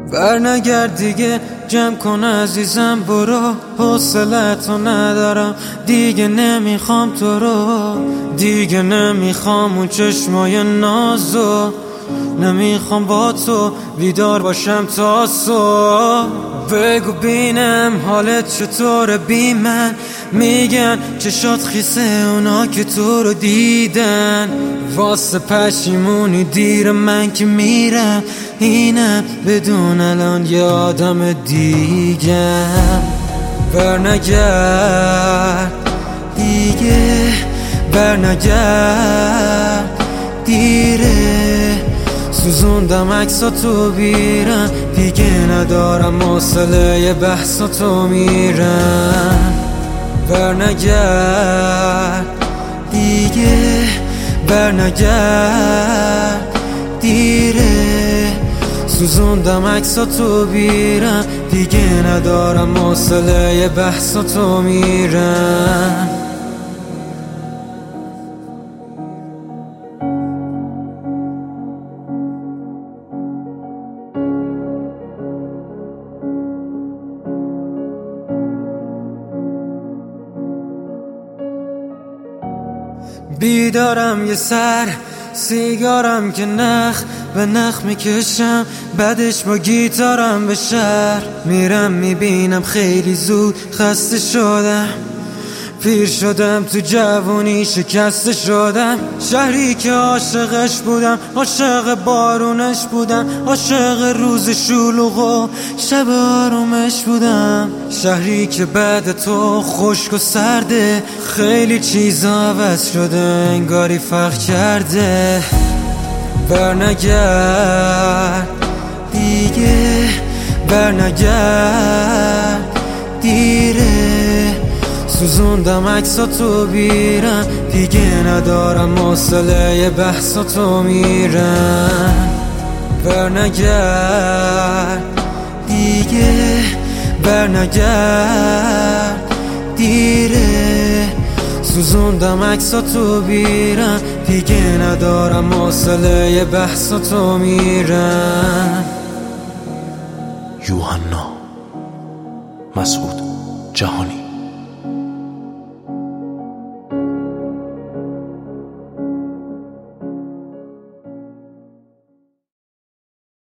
برنگرد دیگه، جمع کن عزیزم برو، حوصله‌تو ندارم دیگه، نمیخوام تو رو دیگه، نمیخوام اون چشمای نازو، نمیخوام با تو بیدار باشم تا صبح. بگو بینم حالت چطوره بی من، میگن چشات خیسه اونا که تو رو دیدن، واسه پشیمونی دیر من که میرم، اینم بدون الان یه آدم دیگم. برنگرد دیگه، برنگرد دیره، سوزوندم عکساتو بیرم، دیگه ندارم حوصله بحثاتو میرم. برنگرد دیگه، برنگرد دیره، سوزوندم عکساتو بیرم، دیگه ندارم حوصله بحثاتو میرم. بیدارم یه سر سیگارم که نخ به نخ میکشم، بعدش با گیتارم به شهر میرم، میبینم خیلی زود خسته شدم، پیر شدم تو جوونی شکسته شدم. شهری که عاشقش بودم، عاشق بارونش بودم، عاشق روز شلوغ و شب آرومش بودم. شهری که بعد تو خشک و سرده، خیلی چیزا عوض شده انگاری فرق کرده. برنگرد دیگه، برنگرد دیره، سوزوندم عکساتو بیرم، دیگه ندارم حوصله بحثاتو میرم. برنگرد دیگه، برنگرد دیره، سوزوندم عکساتو بیرم، دیگه ندارم حوصله بحثاتو میرم. یوحنا مسعود جهانی.